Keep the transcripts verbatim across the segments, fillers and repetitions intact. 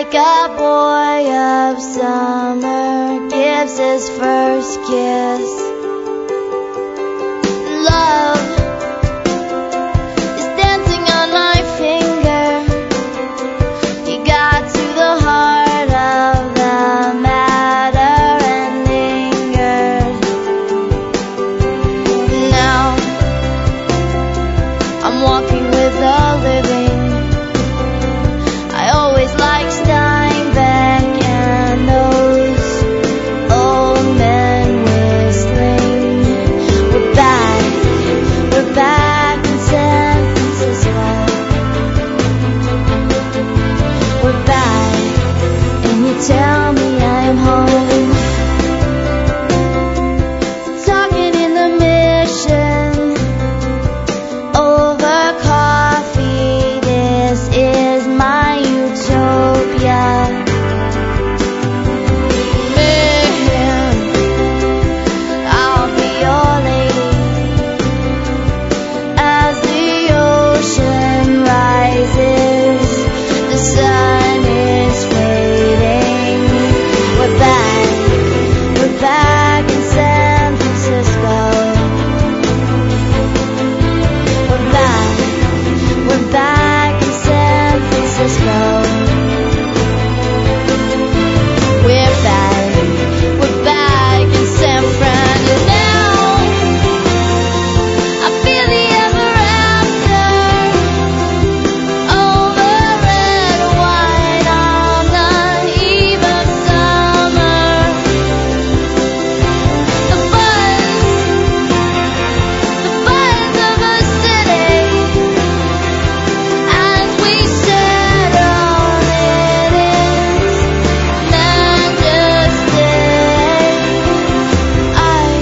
Like a boy of summer gives his first kiss. Love is dancing on my finger. You got to the heart of the matter and lingered. Now I'm walking with the living. I always like Steinbeck and those old men whistling. We're back, we're back in San Francisco. We're back, and you tell me I'm home. Talking in the Mission over coffee. This is my utopia. Man, I'll be your lady as the ocean rises. The sun is fading. We're back, we're back in San Francisco. We're back, we're back in San Francisco. We're back, we're back in San Fran. And now I feel the ever after. Over red and white on the eve of summer. The buzz, the buzz of a city as we settle it is majesty. I,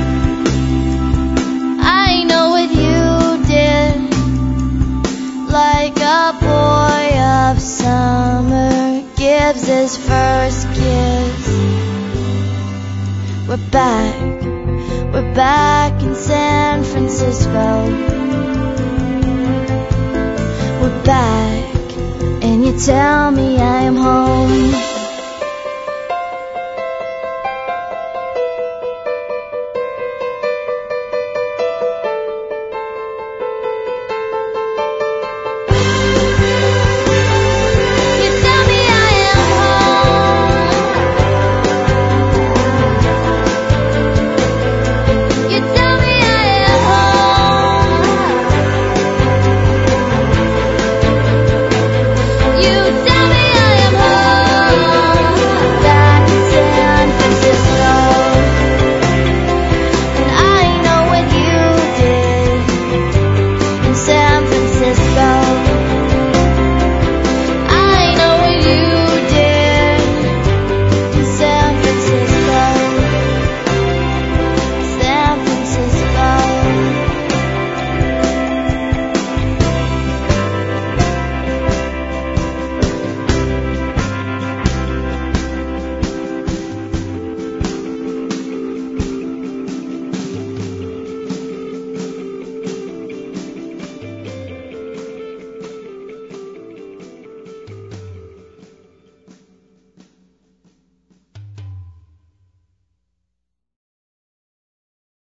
I know what you did. Like a boy of summer gives his first kiss. We're back, we're back in San Francisco. We're back, and you tell me I am home.